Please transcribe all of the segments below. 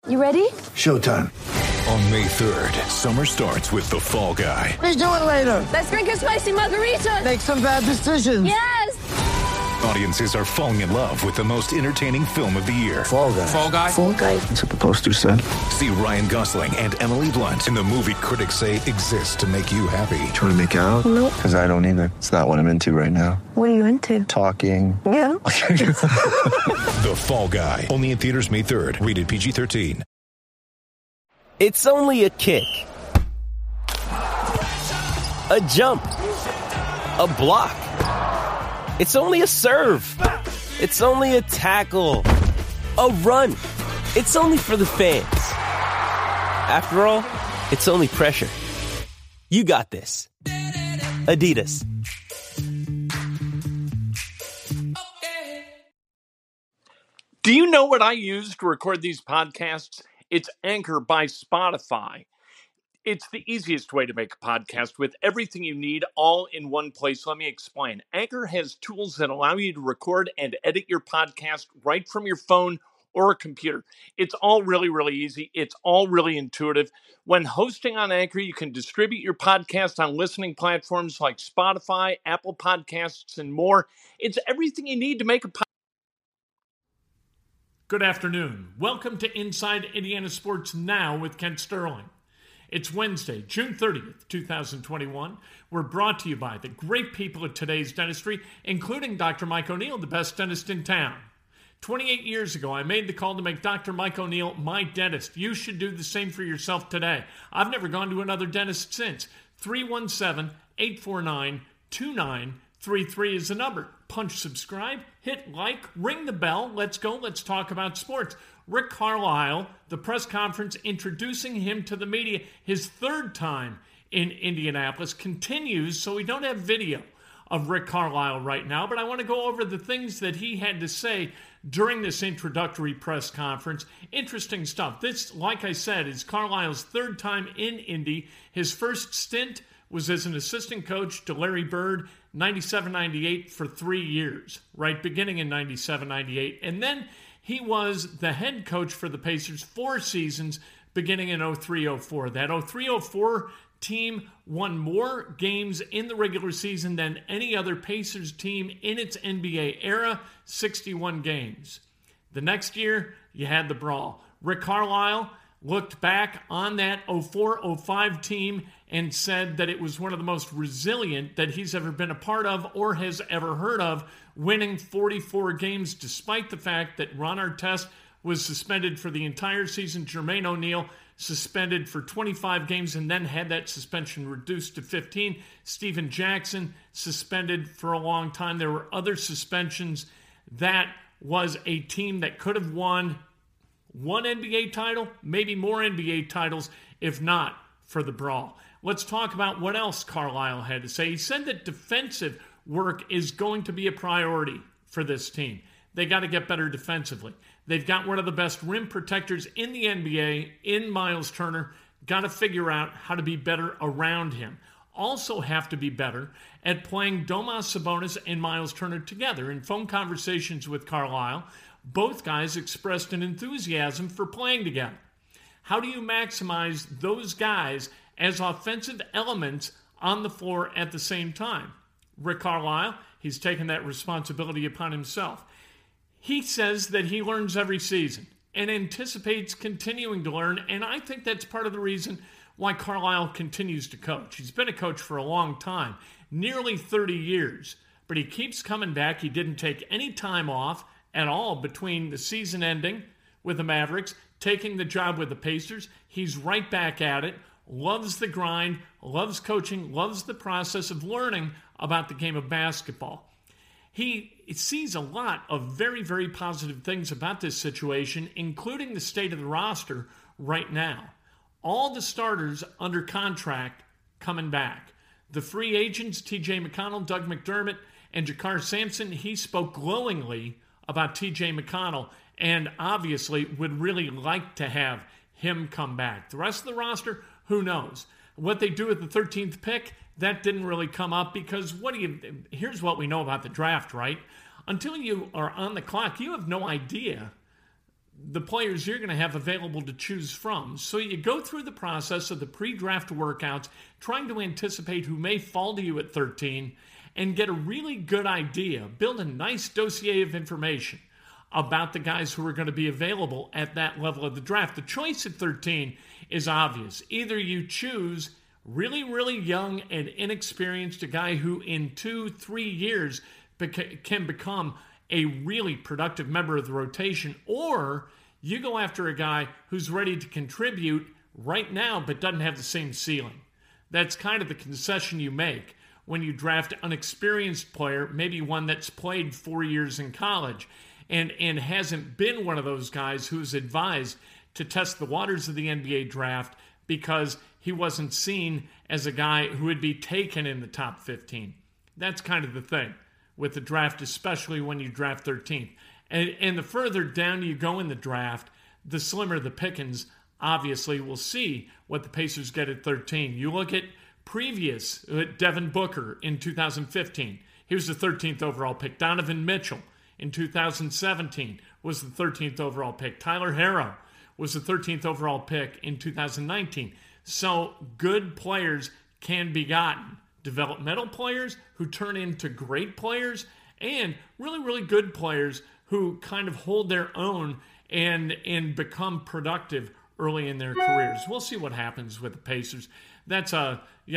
You ready? Showtime. On May 3rd, summer starts with The Fall Guy. Let's do it later. Let's drink a spicy margarita. Make some bad decisions. Yes! Audiences are falling in love with the most entertaining film of the year. Fall Guy. Fall Guy? Fall Guy. That's what the poster said. See Ryan Gosling and Emily Blunt in the movie critics say exists to make you happy. Trying to make it out? Nope. Because I don't either. It's not what I'm into right now. What are you into? Talking. Yeah. The Fall Guy. Only in theaters May 3rd. Rated PG-13. It's only a kick, a jump, a block. It's only a serve. It's only a tackle, a run. It's only for the fans. After all, it's only pressure. You got this. Adidas. Do you know what I use to record these podcasts? It's Anchor by Spotify. It's the easiest way to make a podcast with everything you need all in one place. Let me explain. Anchor has tools that allow you to record and edit your podcast right from your phone or a computer. It's all really, really easy. It's all really intuitive. When hosting on Anchor, you can distribute your podcast on listening platforms like Spotify, Apple Podcasts, and more. It's everything you need to make a podcast. Good afternoon. Welcome to Inside Indiana Sports Now with Kent Sterling. It's Wednesday, June 30th, 2021. We're brought to you by the great people at Today's Dentistry, including Dr. Mike O'Neill, the best dentist in town. 28 years ago, I made the call to make Dr. Mike O'Neill my dentist. You should do the same for yourself today. I've never gone to another dentist since. 317-849-2933 is the number. Punch subscribe, hit like, ring the bell. Let's go. Let's talk about sports. Rick Carlisle, the press conference introducing him to the media, his third time in Indianapolis, continues, so we don't have video of Rick Carlisle right now, but I want to go over the things that he had to say during this introductory press conference. Interesting stuff. This, like I said, is Carlisle's third time in Indy. His first stint was as an assistant coach to Larry Bird, 97-98 for 3 years, right, beginning in 97-98. And then he was the head coach for the Pacers 4 seasons, beginning in 03-04. That 03-04 team won more games in the regular season than any other Pacers team in its NBA era, 61 games. The next year, you had the brawl. Rick Carlisle looked back on that 04-05 team and said that it was one of the most resilient that he's ever been a part of or has ever heard of, winning 44 games despite the fact that Ron Artest was suspended for the entire season, Jermaine O'Neal suspended for 25 games and then had that suspension reduced to 15. Stephen Jackson suspended for a long time. There were other suspensions. That was a team that could have won one NBA title, maybe more NBA titles, if not for the brawl. Let's talk about what else Carlisle had to say. He said that defensive work is going to be a priority for this team. They got to get better defensively. They've got one of the best rim protectors in the NBA in Miles Turner. Got to figure out how to be better around him. Also have to be better at playing Domas Sabonis and Miles Turner together. In phone conversations with Carlisle, both guys expressed an enthusiasm for playing together. How do you maximize those guys as offensive elements on the floor at the same time? Rick Carlisle, he's taken that responsibility upon himself. He says that he learns every season and anticipates continuing to learn, and I think that's part of the reason why Carlisle continues to coach. He's been a coach for a long time, nearly 30 years, but he keeps coming back. He didn't take any time off at all between the season ending with the Mavericks, taking the job with the Pacers. He's right back at it, loves the grind, loves coaching, loves the process of learning about the game of basketball. He sees a lot of very, very positive things about this situation, including the state of the roster right now. All the starters under contract coming back. The free agents, T.J. McConnell, Doug McDermott, and Jakar Sampson, he spoke glowingly about T.J. McConnell and obviously would really like to have him come back. The rest of the roster, who knows? What they do with the 13th pick, that didn't really come up because here's what we know about the draft, right? Until you are on the clock, you have no idea the players you're going to have available to choose from. So you go through the process of the pre-draft workouts, trying to anticipate who may fall to you at 13 and get a really good idea, build a nice dossier of information about the guys who are going to be available at that level of the draft. The choice at 13 is obvious. Either you choose really, really young and inexperienced, a guy who in 2-3 years can become a really productive member of the rotation, or you go after a guy who's ready to contribute right now but doesn't have the same ceiling. That's kind of the concession you make when you draft an experienced player, maybe one that's played 4 years in college and hasn't been one of those guys who's advised to test the waters of the NBA draft because he wasn't seen as a guy who would be taken in the top 15. That's kind of the thing with the draft, especially when you draft 13th. And the further down you go in the draft, the slimmer the pickings. Obviously, we'll see what the Pacers get at 13. You look at previous Devin Booker in 2015. He was the 13th overall pick. Donovan Mitchell in 2017 was the 13th overall pick. Tyler Herro was the 13th overall pick in 2019. So good players can be gotten. Developmental players who turn into great players, and really, really good players who kind of hold their own and become productive early in their careers. We'll see what happens with the Pacers. That's a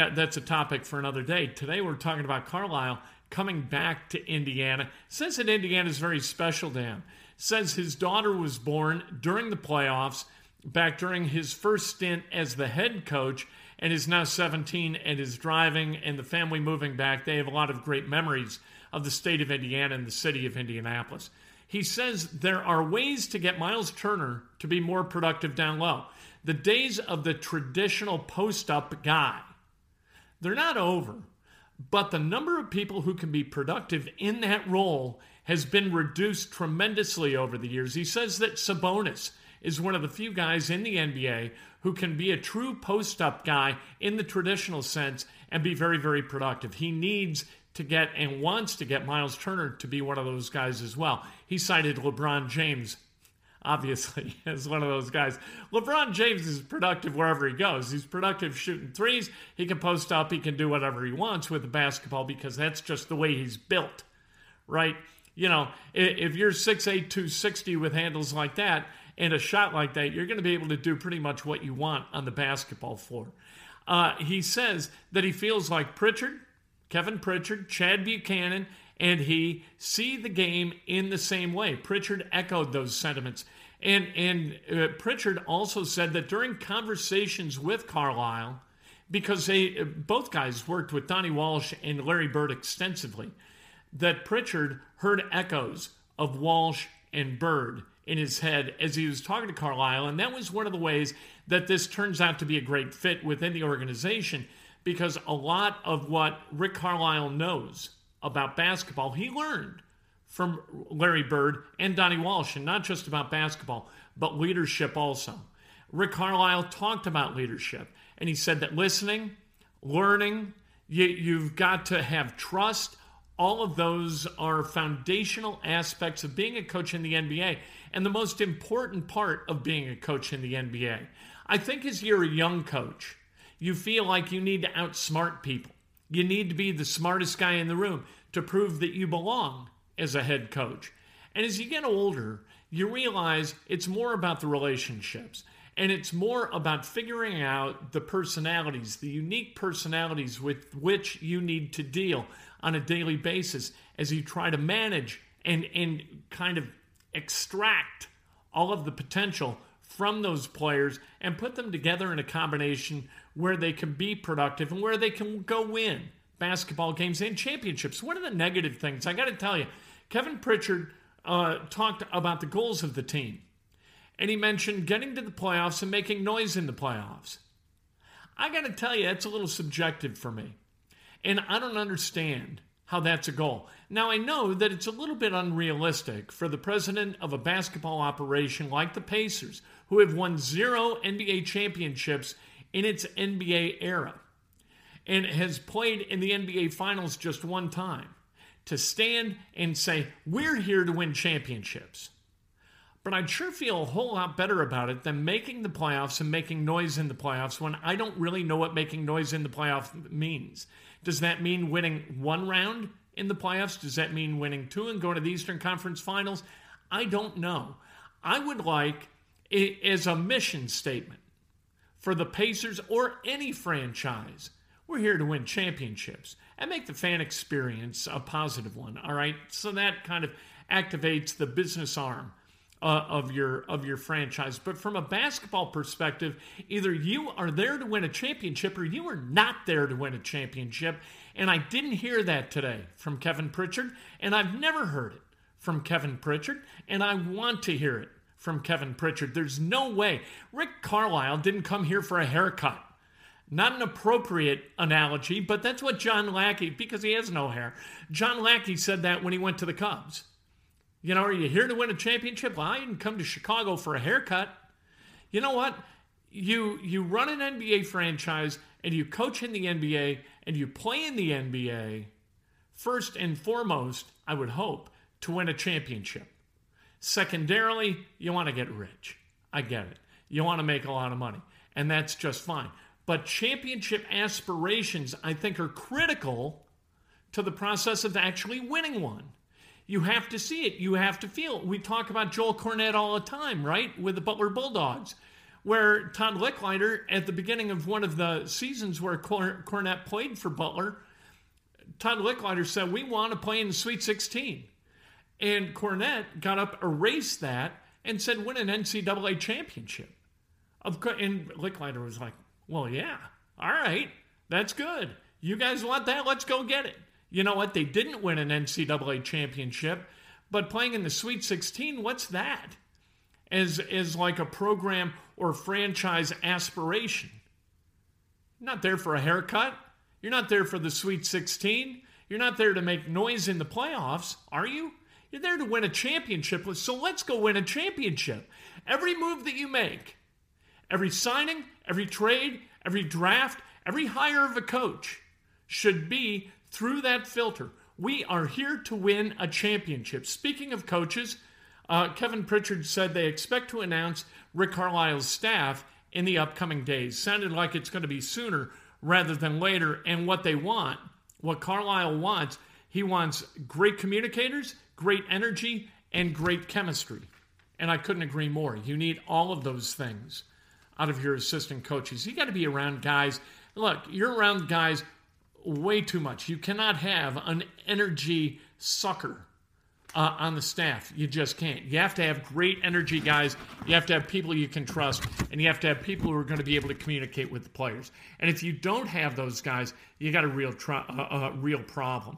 topic for another day. Today we're talking about Carlisle coming back to Indiana. Says that Indiana is very special to him. Says his daughter was born during the playoffs, back during his first stint as the head coach, and is now 17 and is driving, and the family moving back. They have a lot of great memories of the state of Indiana and the city of Indianapolis. He says there are ways to get Miles Turner to be more productive down low. The days of the traditional post-up guy, they're not over, but the number of people who can be productive in that role has been reduced tremendously over the years. He says that Sabonis is one of the few guys in the NBA who can be a true post-up guy in the traditional sense and be very, very productive. He needs to get and wants to get Miles Turner to be one of those guys as well. He cited LeBron James, obviously, as one of those guys. LeBron James is productive wherever he goes. He's productive shooting threes. He can post up. He can do whatever he wants with the basketball because that's just the way he's built, right? You know, if you're 6'8", 260 with handles like that and a shot like that, you're going to be able to do pretty much what you want on the basketball floor. He says that he feels like Pritchard, Kevin Pritchard, Chad Buchanan, and he see the game in the same way. Pritchard echoed those sentiments. And Pritchard also said that during conversations with Carlisle, because both guys worked with Donnie Walsh and Larry Bird extensively, that Pritchard heard echoes of Walsh and Bird in his head as he was talking to Carlisle. And that was one of the ways that this turns out to be a great fit within the organization, because a lot of what Rick Carlisle knows about basketball, he learned from Larry Bird and Donnie Walsh, and not just about basketball, but leadership also. Rick Carlisle talked about leadership, and he said that listening, learning, you've got to have trust. All of those are foundational aspects of being a coach in the NBA, and the most important part of being a coach in the NBA. I think as you're a young coach, you feel like you need to outsmart people. You need to be the smartest guy in the room to prove that you belong as a head coach. And as you get older, you realize it's more about the relationships. And it's more about figuring out the personalities, the unique personalities with which you need to deal on a daily basis as you try to manage and kind of extract all of the potential from those players and put them together in a combination where they can be productive and where they can go win basketball games and championships. One of the negative things, I got to tell you, Kevin Pritchard talked about the goals of the team. And he mentioned getting to the playoffs and making noise in the playoffs. I got to tell you, that's a little subjective for me. And I don't understand how that's a goal. Now, I know that it's a little bit unrealistic for the president of a basketball operation like the Pacers, who have won 0 NBA championships in its NBA era and has played in the NBA Finals just one time, to stand and say, we're here to win championships. but I'd sure feel a whole lot better about it than making the playoffs and making noise in the playoffs when I don't really know what making noise in the playoffs means. Does that mean winning one round in the playoffs? Does that mean winning two and going to the Eastern Conference Finals? I don't know. I would like, as a mission statement for the Pacers or any franchise, we're here to win championships and make the fan experience a positive one, all right? So that kind of activates the business arm of your franchise. But from a basketball perspective, either you are there to win a championship or you are not there to win a championship. And I didn't hear that today from Kevin Pritchard, and I've never heard it from Kevin Pritchard, and I want to hear it from Kevin Pritchard. There's no way. Rick Carlisle didn't come here for a haircut. Not an appropriate analogy, but that's what John Lackey, because he has no hair, John Lackey said that when he went to the Cubs. You know, are you here to win a championship? Well, I didn't come to Chicago for a haircut. You know what? You run an NBA franchise and you coach in the NBA and you play in the NBA, first and foremost, I would hope, to win a championship. Secondarily, you want to get rich. I get it. You want to make a lot of money, and that's just fine. But championship aspirations, I think, are critical to the process of actually winning one. You have to see it. You have to feel it. We talk about Joel Cornette all the time, right, with the Butler Bulldogs, where Todd Licklider, at the beginning of one of the seasons where Cornette played for Butler, Todd Licklider said, we want to play in the Sweet 16. And Cornette got up, erased that, and said, win an NCAA championship. And Licklider was like, well, yeah, all right, that's good. You guys want that? Let's go get it. You know what? They didn't win an NCAA championship, but playing in the Sweet 16, what's that? As like a program or franchise aspiration. You're not there for a haircut. You're not there for the Sweet 16. You're not there to make noise in the playoffs, are you? You're there to win a championship. So let's go win a championship. Every move that you make, every signing, every trade, every draft, every hire of a coach should be through that filter. We are here to win a championship. Speaking of coaches, Kevin Pritchard said they expect to announce Rick Carlisle's staff in the upcoming days. Sounded like it's going to be sooner rather than later. And what they want, what Carlisle wants, he wants great communicators, great energy, and great chemistry. And I couldn't agree more. You need all of those things out of your assistant coaches. You got to be around guys. Look, you're around guys way too much. You cannot have an energy sucker on the staff. You just can't. You have to have great energy guys. You have to have people you can trust, and you have to have people who are going to be able to communicate with the players. And if you don't have those guys, you got a real problem.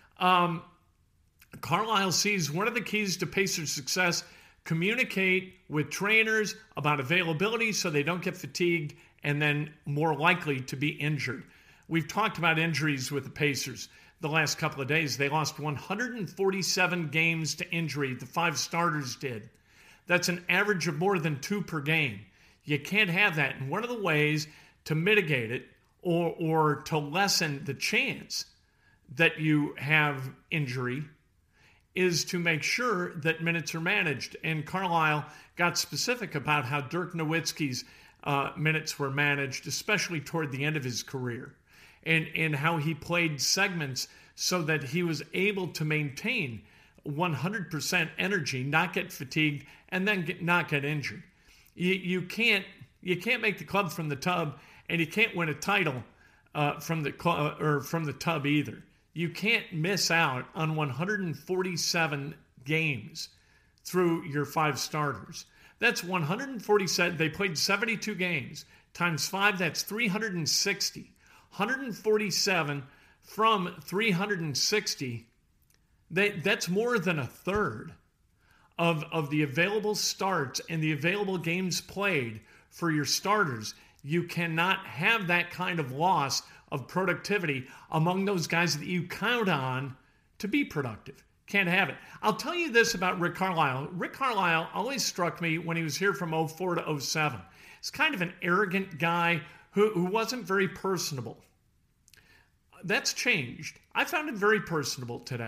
Carlisle sees one of the keys to Pacers' success: communicate with trainers about availability so they don't get fatigued and then more likely to be injured. We've talked about injuries with the Pacers the last couple of days. They lost 147 games to injury. The 5 starters did. That's an average of more than 2 per game. You can't have that. And one of the ways to mitigate it or to lessen the chance that you have injury is to make sure that minutes are managed. And Carlisle got specific about how Dirk Nowitzki's minutes were managed, especially toward the end of his career. And how he played segments so that he was able to maintain 100% energy, not get fatigued, and then not get injured. You can't make the club from the tub, and you can't win a title from the tub either. You can't miss out on 147 games through your 5 starters. That's 147. They played 72 games times 5. That's 360. 147 from 360, that's more than a third of the available starts and the available games played for your starters. You cannot have that kind of loss of productivity among those guys that you count on to be productive. Can't have it. I'll tell you this about Rick Carlisle. Rick Carlisle always struck me when he was here from 04 to 07. He's kind of an arrogant guy who wasn't very personable. That's changed. I found him very personable today.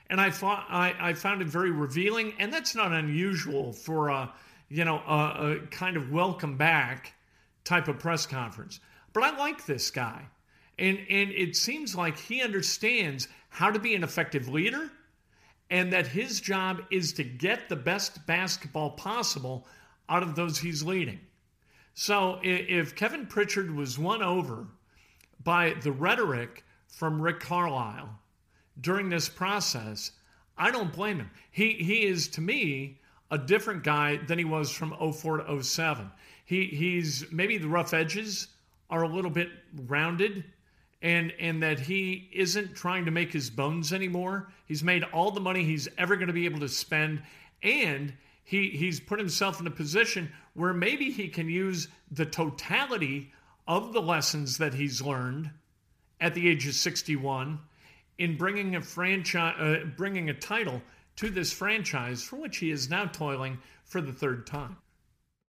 And I found it very revealing, and that's not unusual for a kind of welcome back type of press conference. But I like this guy. And it seems like he understands how to be an effective leader, and that his job is to get the best basketball possible out of those he's leading. So if Kevin Pritchard was won over by the rhetoric from Rick Carlisle during this process, I don't blame him. He is, to me, a different guy than he was from 04 to 07. He's maybe the rough edges are a little bit rounded, and that he isn't trying to make his bones anymore. He's made all the money he's ever going to be able to spend, and he's put himself in a position where maybe he can use the totality of the lessons that he's learned at the age of 61 in bringing a title to this franchise for which he is now toiling for the third time.